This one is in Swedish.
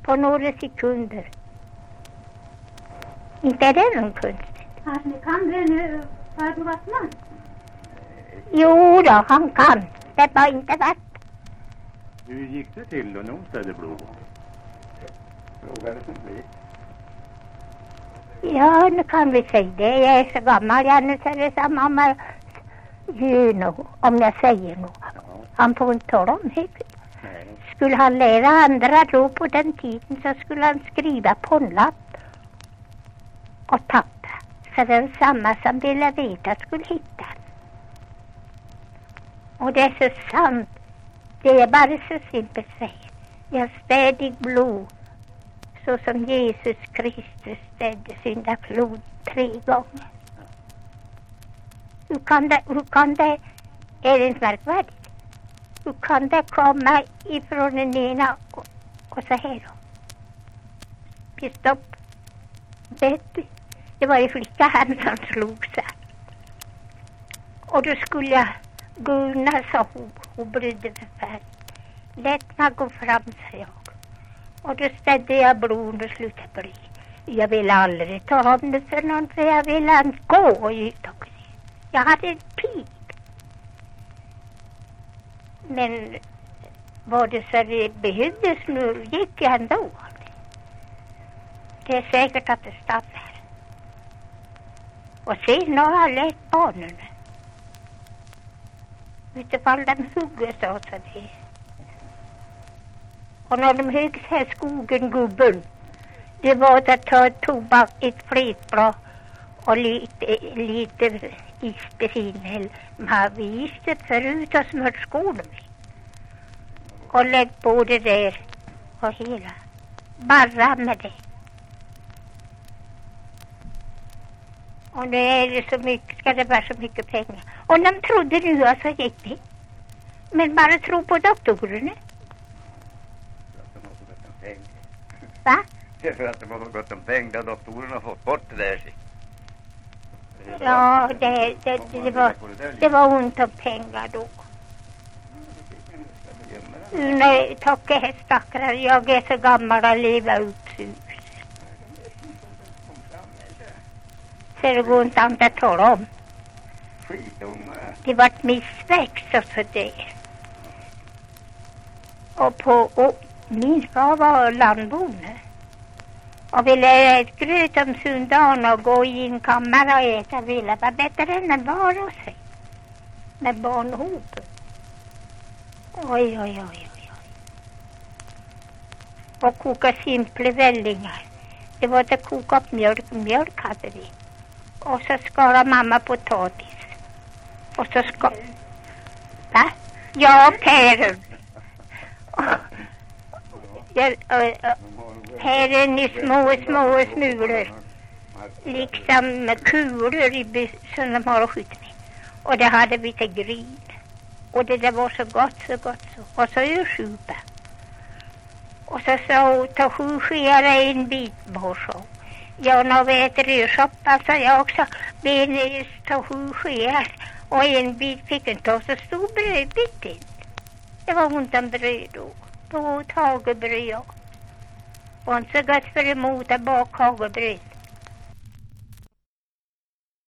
på några sekunder. Inte är det någon konstigt. Han kan det nu, farbror Wassman? Jo då, han kan. Det var inte värt. Hur gick det till då någon ställde blod? Frågade som blir. Ja, nu kan vi säga det. Jag är så gammal. Jag nu säger det samma om jag säger något. Han får inte tala om det. Skulle han lära andra då på den tiden så skulle han skriva på en lapp och tappa. Så den samma som ville veta skulle hitta. Och det är så sant. Det är bara så simpelt att säga. Jag städig blod så som Jesus Kristus städde syndaflod 3 gånger. Hur kan det, är det inte märkvärdigt? Hur kan det komma ifrån den ena och så här då? Bistopp, vet du? Det var ju flicka han som slog sig. Och då skulle jag Gunnar, sa hon brydde förfärligt. Lätt mig gå fram, sa jag. Och då ställde jag blod och slutade bli. Jag ville aldrig ta om det för någon, för jag ville inte gå och ut också. Jag hade en pip. Men var det så det behövdes nu gick jag ändå. Det är säkert att det stannar. Och sen har jag lärt barnen. Utifall de hugger så det. Och när de högg här skogen gubben, det var att ta tobak, ett fletblad och lite isbefin. Man visste förut och smört skål med. Och lägg på det där och hela. Bara med det. Och nu är det så mycket, ska det vara så mycket pengar. Och de trodde nu att så gick det. Men bara tro på doktorerna. Va? Det är för att det var gott om pengar och doktorerna har fått bort det där. Ja, det var ont om pengar då. Nej, tack hästakrar, jag är så gammal att leva upp hus. Så det går inte att tala om. Det var ett missväxt och så där. Och min far var landbonde. Och ville ett gröt om söndagen och gå i en kammare och äta ville. Var bättre än att vara sig. Med barnhopen. Oj. Och koka simpla vällingar. Det var att koka upp mjölk. Mjölk hade vi. Och så skala mamma potatis. Och så va? Ja, päron. Päron i små smulor. Liksom med kulor som de har att skjuta med. Och det hade vi till gryn. Och det där var så gott så. Och så ursupa. Och så ta 7 skedar en bit bara. Ja, när vi äter rörsoppa så jag också ta 7 skedar. Och en bit fick en ta så stor brödbit in. Det var ont om bröd då. På hagebröd. Och inte så gott för emot att baka hagebröd.